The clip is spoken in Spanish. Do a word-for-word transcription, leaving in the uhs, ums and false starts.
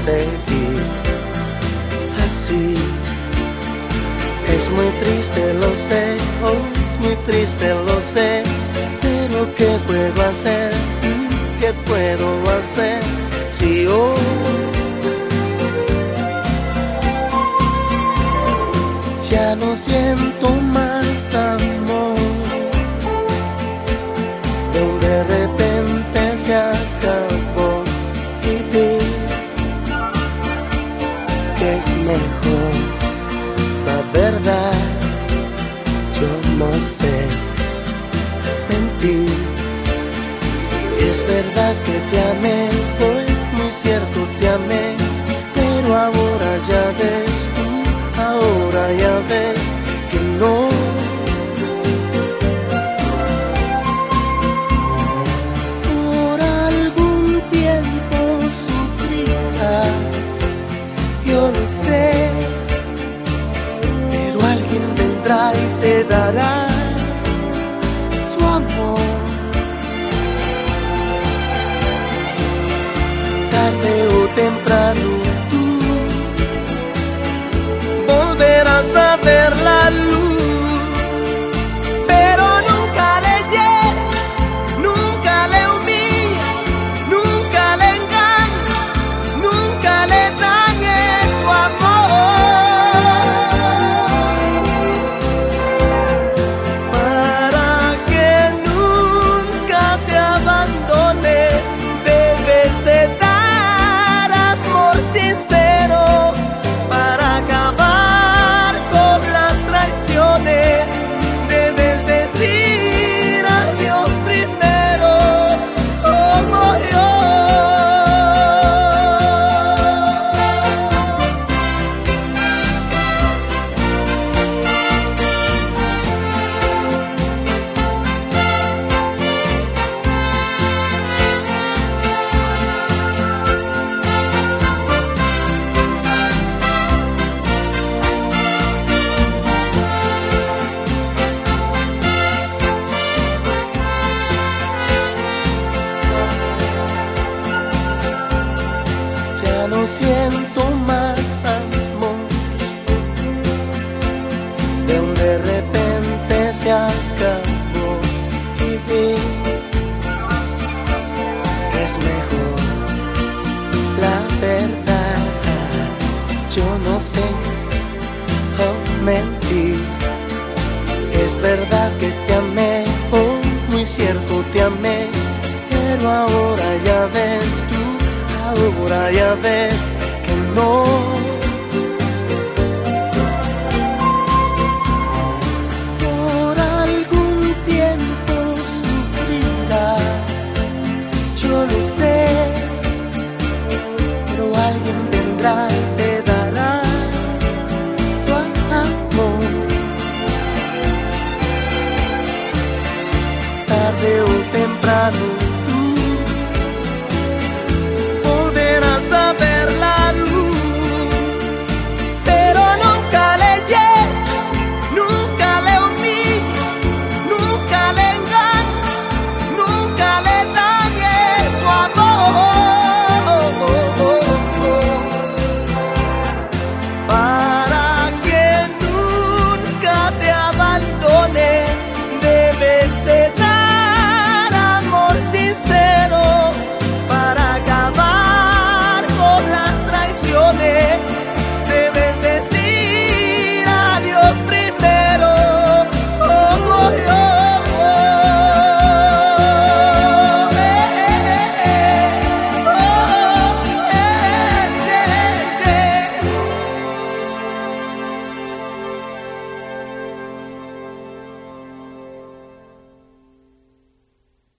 seguir así. Es muy triste, lo sé, oh, es muy triste, lo sé, pero ¿qué puedo hacer? ¿Qué puedo hacer si yo ya no siento más amor? De repente se acabó y vi que es mejor. La verdad, yo no sé mentir. Es verdad que te amé, pues muy cierto te amé, pero ahora ya ves, uh, ahora ya ves que no. Por algún tiempo sufrirás, yo lo sé, pero alguien vendrá y te dará su amor. Tarde o temprano tú volverás a ver la luz, pero nunca le hieras, nunca le humilles, nunca le engañes, nunca le dañes su amor, para que nunca te abandone. Debes de dar amor sincero para acabar con las traiciones. Debes decir adiós primero, como yo. Ya no siento más amor, de un de repente se acabó y vi que es mejor. La verdad, yo no sé oh, mentir. Es verdad que te amé, oh, muy cierto te amé, pero ahora ya ves tú, ahora ya ves que no. Por algún tiempo sufrirás, yo lo sé, pero alguien vendrá